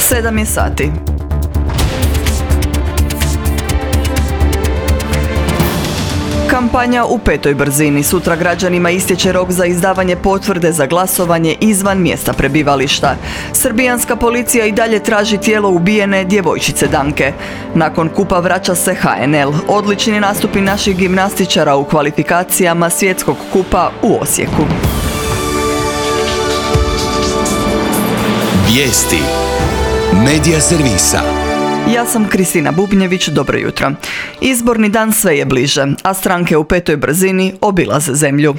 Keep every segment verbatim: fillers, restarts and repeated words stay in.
Sedam je sati. Kampanja u petoj brzini. Sutra građanima istječe rok za izdavanje potvrde za glasovanje izvan mjesta prebivališta. Srbijanska policija i dalje traži tijelo ubijene djevojčice Danke. Nakon kupa vraća se ha en el. Odlični nastupi naših gimnastičara u kvalifikacijama svjetskog kupa u Osijeku. Vijesti Medija servisa. Ja sam Kristina Bubnjević, dobro jutro. Izborni dan sve je bliže, a stranke u petoj brzini obilaze zemlju.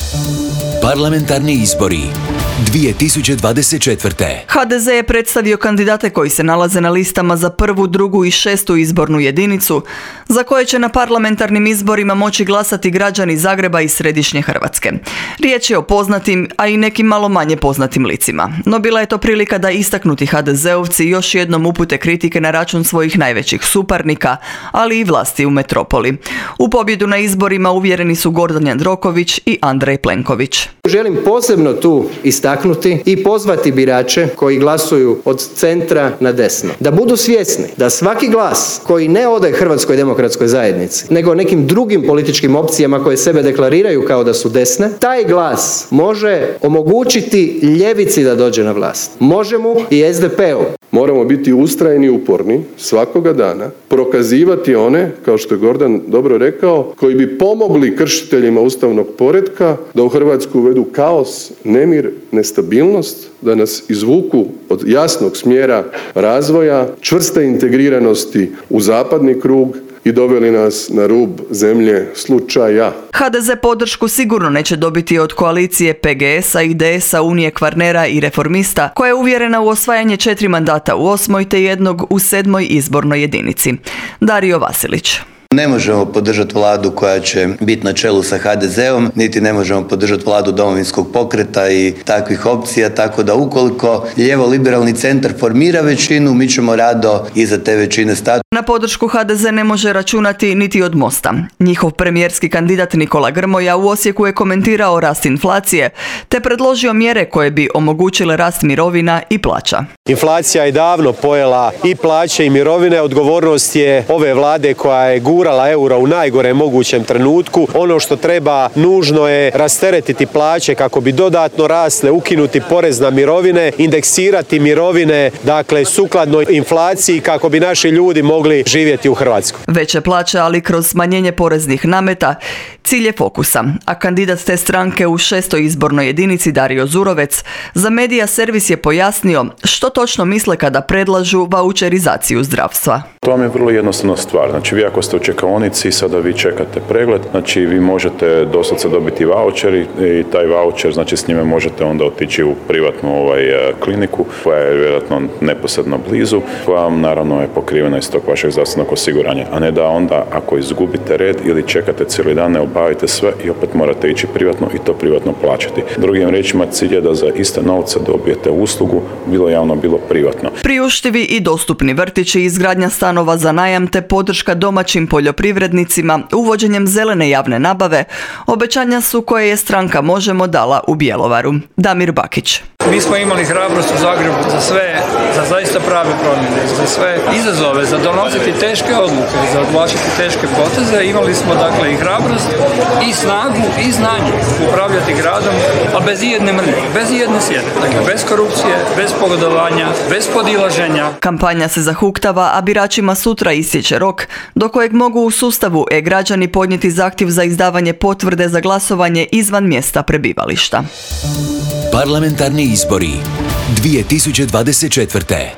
Parlamentarni izbori dvije tisuće dvadeset četvrte. ha de ze je predstavio kandidate koji se nalaze na listama za prvu, drugu i šestu izbornu jedinicu, za koje će na parlamentarnim izborima moći glasati građani Zagreba i središnje Hrvatske. Riječ je o poznatim, a i nekim malo manje poznatim licima. No bila je to prilika da istaknuti ha de zeovci još jednom upute kritike na račun svojih najvećih suparnika, ali i vlasti u metropoli. U pobjedu na izborima uvjereni su Gordan Jandroković i Andrej Plenković. Želim posebno tu istaknuti i pozvati birače koji glasuju od centra na desno da budu svjesni da svaki glas koji ne ode Hrvatskoj demokratskoj zajednici, nego nekim drugim političkim opcijama koje sebe deklariraju kao da su desne, taj glas može omogućiti ljevici da dođe na vlast. Može mu i es de pe-u. Moramo biti ustrajni i uporni svakoga dana, prokazivati one, kao što je Gordan dobro rekao, koji bi pomogli kršiteljima ustavnog poretka da u Hrvatsku uvedu kaos, nemir, nestabilnost, da nas izvuku od jasnog smjera razvoja, čvrste integriranosti u zapadni krug i doveli nas na rub zemlje slučaja. ha de ze podršku sigurno neće dobiti od koalicije pe ge esa, i de esa, Unije Kvarnera i Reformista, koja je uvjerena u osvajanje četiri mandata u osmoj te jednog u sedmoj izbornoj jedinici. Dario Vasilić. Ne možemo podržati vladu koja će biti na čelu sa ha de zeom, niti ne možemo podržati vladu Domovinskog pokreta i takvih opcija, tako da ukoliko lijevo-liberalni centar formira većinu, mi ćemo rado iza te većine stati. Na podršku ha de ze ne može računati niti od Mosta. Njihov premijerski kandidat Nikola Grmoja u Osijeku je komentirao rast inflacije, te predložio mjere koje bi omogućile rast mirovina i plaća. Inflacija je davno pojela i plaće i mirovine. Odgovornost je ove vlade koja je gurala euro u najgorem mogućem trenutku. Ono što treba nužno je rasteretiti plaće kako bi dodatno rasle, ukinuti porez na mirovine, indeksirati mirovine, dakle sukladno inflaciji kako bi naši ljudi mogli živjeti u Hrvatskoj. Veće plaće, ali kroz smanjenje poreznih nameta, cilj je Fokusa, a kandidat te stranke u šestoj izbornoj jedinici Dario Zurovec za Medija servis je pojasnio što točno misle kada predlažu vaučerizaciju zdravstva. To vam je vrlo jednostavna stvar. Znači vi ako ste u čekaonici, sada vi čekate pregled, znači vi možete doslovce dobiti vaučer i taj vaučer, znači s njime možete onda otići u privatnu ovaj, kliniku koja je vjerojatno neposredno blizu, koja vam naravno je pokrivena iz tog vašeg zdravstvenog osiguranja, a ne da onda ako izgubite red ili čekate cijeli dan, ne obavite sve i opet morate ići privatno i to privatno plaćati. Drugim riječima, cilj je da za iste novce dobijete uslugu, bilo javno, bilo privatno. Priuštivi i dostupni vrtići, izgradnja stanova za najam te podrška domaćim poljoprivrednicima uvođenjem zelene javne nabave obećanja su koje je stranka Možemo dala u Bjelovaru. Damir Bakić. Mi smo imali hrabrost u Zagrebu za sve, za zaista prave promjene, za sve izazove, za donositi teške odluke, za odvlačiti teške poteze. Imali smo dakle i hrabrost, i snagu, i znanje upravljati gradom, a bez ijedne mrlje, bez ijedne sjede. Dakle, bez korupcije, bez pogodovanja, bez podilaženja. Kampanja se zahuktava, a biračima sutra istječe rok do kojeg mogu u sustavu e-građani podnijeti zahtjev za izdavanje potvrde za glasovanje izvan mjesta prebivališta. Parlamentarni izbori dvije tisuće dvadeset četvrte.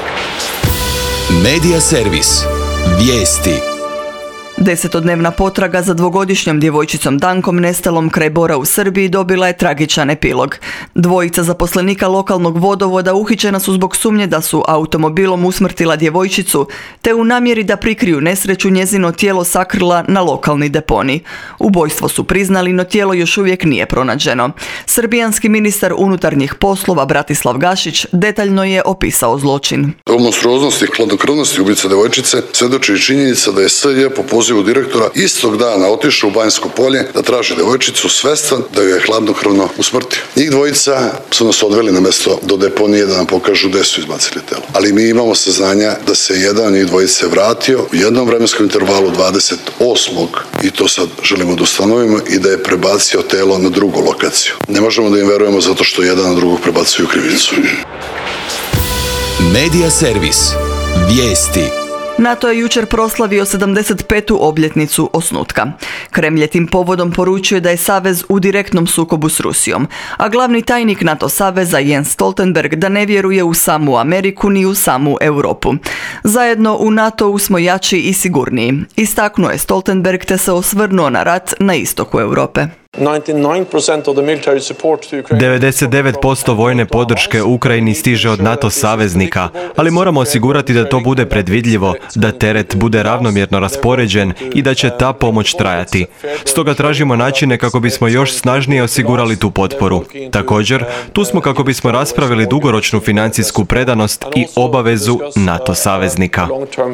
Medija servis. Vijesti. Desetodnevna potraga za dvogodišnjom djevojčicom Dankom nestalom kraj Bora u Srbiji dobila je tragičan epilog. Dvojica zaposlenika lokalnog vodovoda uhićena su zbog sumnje da su automobilom usmrtila djevojčicu, te u namjeri da prikriju nesreću njezino tijelo sakrila na lokalni deponij. Ubojstvo su priznali, no tijelo još uvijek nije pronađeno. Srbijanski ministar unutarnjih poslova Bratislav Gašić detaljno je opisao zločin. O monstruoznosti i hladnokrvnosti ubice djevojčice svjedoči i činjenica da je es je po pozivu pozivu direktora istog dana otišao u Banjsko polje da traži devojčicu svestan da ju je hladnokrvno usmrtio. Njih dvojica su nas odveli na mjesto do deponije da nam pokažu gdje su izbacili telo. Ali mi imamo saznanja da se jedan od njih dvojice vratio u jednom vremenskom intervalu dvadeset osmog i to sad želimo da ustanovimo i da je prebacio telo na drugu lokaciju. Ne možemo da im verujemo zato što jedan na drugog prebacuju krivicu. Medija servis. Vijesti. NATO je jučer proslavio sedamdeset petu obljetnicu osnutka. Kremlj je tim povodom poručio da je savez u direktnom sukobu s Rusijom, a glavni tajnik NATO saveza Jens Stoltenberg da ne vjeruje u samu Ameriku ni u samu Europu. Zajedno u NATO-u smo jači i sigurniji, istaknuo je Stoltenberg te se osvrnuo na rat na istoku Europe. devedeset devet posto vojne podrške Ukrajini stiže od NATO saveznika, ali moramo osigurati da to bude predvidljivo, da teret bude ravnomjerno raspoređen i da će ta pomoć trajati. Stoga tražimo načine kako bismo još snažnije osigurali tu potporu. Također, tu smo kako bismo raspravili dugoročnu financijsku predanost i obavezu NATO saveznika.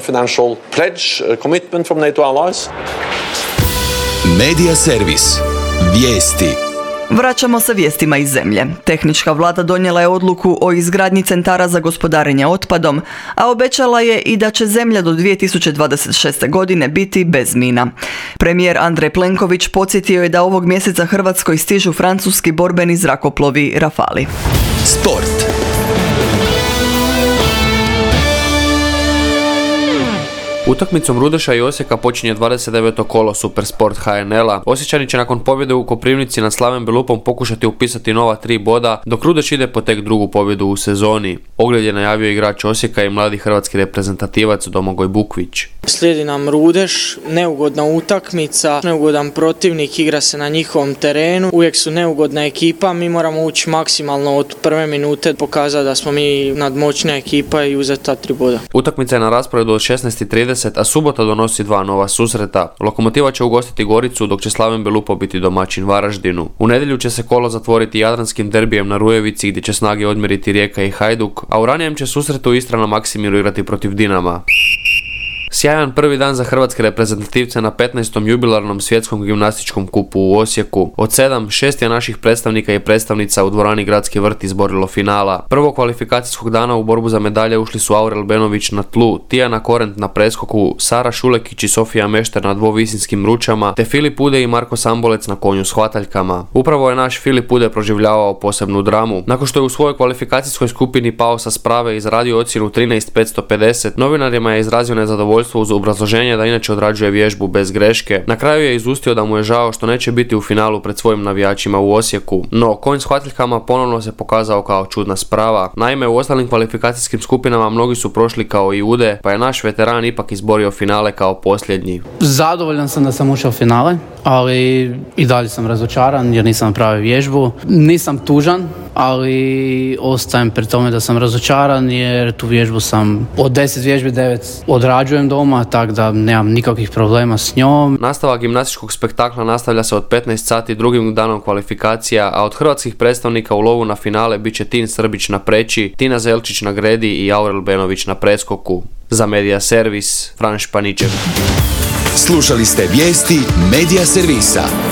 Medija servis. Vijesti. Vraćamo se vijestima iz zemlje. Tehnička vlada donijela je odluku o izgradnji centara za gospodarenje otpadom, a obećala je i da će zemlja do dvije tisuće dvadeset šeste. godine biti bez mina. Premijer Andrej Plenković podsjetio je da ovog mjeseca Hrvatskoj stižu francuski borbeni zrakoplovi Rafali. Sport. Utakmicom Rudeša i Osijeka počinje dvadeset deveto kolo Supersport H N L-a. Osječani će nakon pobjede u Koprivnici nad Slaven Belupom pokušati upisati nova tri boda, dok Rudeš ide po tek drugu pobjedu u sezoni. Ogled je najavio igrač Osijeka i mladi hrvatski reprezentativac Domagoj Bukvić. Slijedi nam Rudeš, neugodna utakmica, neugodan protivnik, igra se na njihovom terenu, uvijek su neugodna ekipa, mi moramo ući maksimalno od prve minute, pokazati da smo mi nadmoćna ekipa i uzeti ta tri boda. Utakmica je na rasporedu od šesnaest i trideset, a subota donosi dva nova susreta. Lokomotiva će ugostiti Goricu, dok će Slaven Belupo biti domaćin Varaždinu. U nedjelju će se kolo zatvoriti jadranskim derbijem na Rujevici, gdje će snage odmjeriti Rijeka i Hajduk, a u ranijem će susretu Istra na Maksimiru igrati protiv Dinama. Sjajan prvi dan za hrvatske reprezentativce na petnaestom jubilarnom svjetskom gimnastičkom kupu u Osijeku. Od sedam, šest je naših predstavnika i predstavnica u dvorani Gradski vrt izborilo finala. Prvo kvalifikacijskog dana u borbu za medalje ušli su Aurel Benović na tlu, Tijana Korent na preskoku, Sara Šulekić i Sofija Mešter na dvovisinskim ručama, te Filip Ude i Marko Sambolec na konju s hvataljkama. Upravo je naš Filip Ude proživljavao posebnu dramu. Nakon što je u svojoj kvalifikacijskoj skupini pao sa sprave i izradio ocjenu trinaest petsto pedeset, novinarima je izrazio nezadovoljstvo uz obrazloženje da inače odrađuje vježbu bez greške. Na kraju je izustio da mu je žao što neće biti u finalu pred svojim navijačima u Osijeku. No, konj s hvataljkama ponovno se pokazao kao čudna sprava. Naime, u ostalim kvalifikacijskim skupinama mnogi su prošli kao i Ude, pa je naš veteran ipak izborio finale kao posljednji. Zadovoljan sam da sam ušao u finale, ali i dalje sam razočaran jer nisam napravio vježbu. Nisam tužan, ali ostajem pri tome da sam razočaran jer tu vježbu sam od deset vježbi devet odrađujem doma, tako da nemam nikakvih problema s njom. Nastavak gimnastičkog spektakla nastavlja se od petnaest sati drugim danom kvalifikacija, a od hrvatskih predstavnika u lovu na finale bit će Tin Srbić na preći, Tina Zelčić na gredi i Aurel Benović na preskoku. Za Medija servis, Fran Španičev. Slušali ste vijesti Medija servisa.